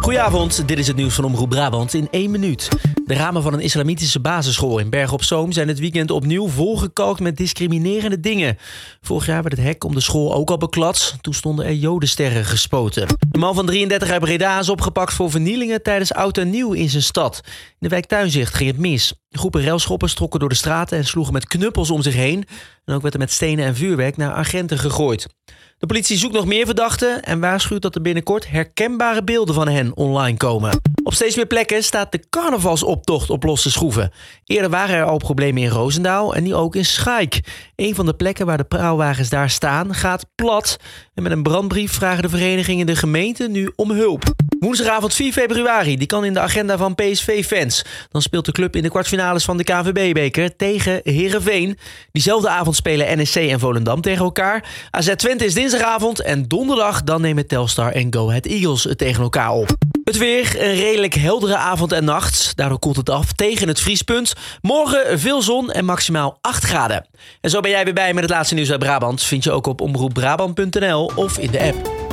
Goedenavond, dit is het nieuws van Omroep Brabant in 1 minuut. De ramen van een islamitische basisschool in Bergen op Zoom zijn het weekend opnieuw volgekalkt met discriminerende dingen. Vorig jaar werd het hek om de school ook al beklad. Toen stonden er jodensterren gespoten. De man van 33 uit Breda is opgepakt voor vernielingen tijdens Oud en Nieuw in zijn stad. In de wijk Tuinzicht ging het mis. Groepen relschoppers trokken door de straten en sloegen met knuppels om zich heen. En ook werd er met stenen en vuurwerk naar agenten gegooid. De politie zoekt nog meer verdachten en waarschuwt dat er binnenkort herkenbare beelden van hen online komen. Op steeds meer plekken staat de carnavalsoptocht op losse schroeven. Eerder waren er al problemen in Roosendaal en nu ook in Schaik. Een van de plekken waar de praalwagens daar staan gaat plat. En met een brandbrief vragen de verenigingen de gemeente nu om hulp. Woensdagavond 4 februari, die kan in de agenda van PSV-fans. Dan speelt de club in de kwartfinales van de KNVB-beker tegen Heerenveen. Diezelfde avond spelen NEC en Volendam tegen elkaar. AZ Twente is dinsdagavond en donderdag dan nemen Telstar en Go Ahead Eagles het tegen elkaar op. Het weer, een redelijk heldere avond en nacht. Daardoor koelt het af tegen het vriespunt. Morgen veel zon en maximaal 8 graden. En zo ben jij weer bij met het laatste nieuws uit Brabant. Vind je ook op omroepbrabant.nl of in de app.